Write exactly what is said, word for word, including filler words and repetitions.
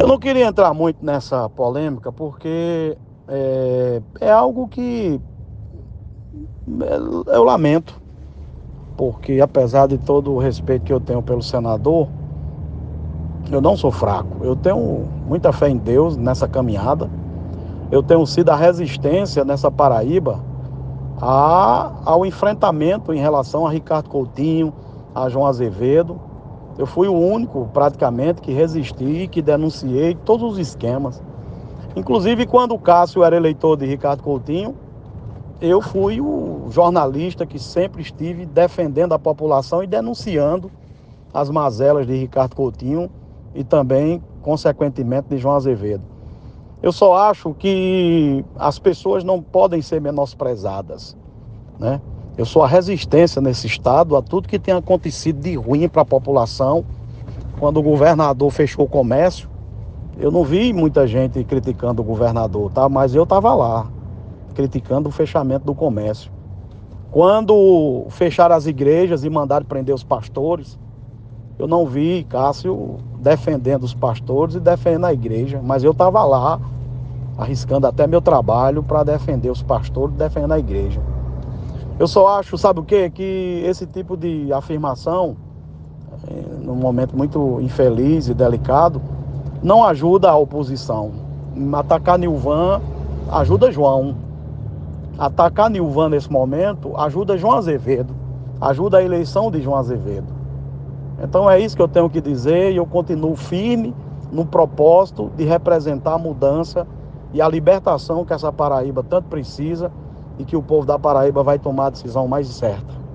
Eu não queria entrar muito nessa polêmica porque é, é algo que é, eu lamento, porque apesar de todo o respeito que eu tenho pelo senador, eu não sou fraco. Eu tenho muita fé em Deus nessa caminhada. Eu tenho sido a resistência nessa Paraíba a, ao enfrentamento em relação a Ricardo Coutinho, a João Azevedo. Eu fui o único, praticamente, que resisti, que denunciei todos os esquemas. Inclusive, quando o Cássio era eleitor de Ricardo Coutinho, eu fui o jornalista que sempre estive defendendo a população e denunciando as mazelas de Ricardo Coutinho e também, consequentemente, de João Azevedo. Eu só acho que as pessoas não podem ser menosprezadas, né? Eu sou a resistência nesse estado a tudo que tem acontecido de ruim para a população. Quando o governador fechou o comércio, eu não vi muita gente criticando o governador, tá? Mas eu estava lá, criticando o fechamento do comércio. Quando fecharam as igrejas e mandaram prender os pastores, eu não vi Cássio defendendo os pastores e defendendo a igreja, mas eu estava lá, arriscando até meu trabalho para defender os pastores e defendendo a igreja. Eu só acho, sabe o quê? Que esse tipo de afirmação, num momento muito infeliz e delicado, não ajuda a oposição. Atacar Nilvan ajuda João. Atacar Nilvan nesse momento ajuda João Azevedo. Ajuda a eleição de João Azevedo. Então é isso que eu tenho que dizer e eu continuo firme no propósito de representar a mudança e a libertação que essa Paraíba tanto precisa e que o povo da Paraíba vai tomar a decisão mais certa.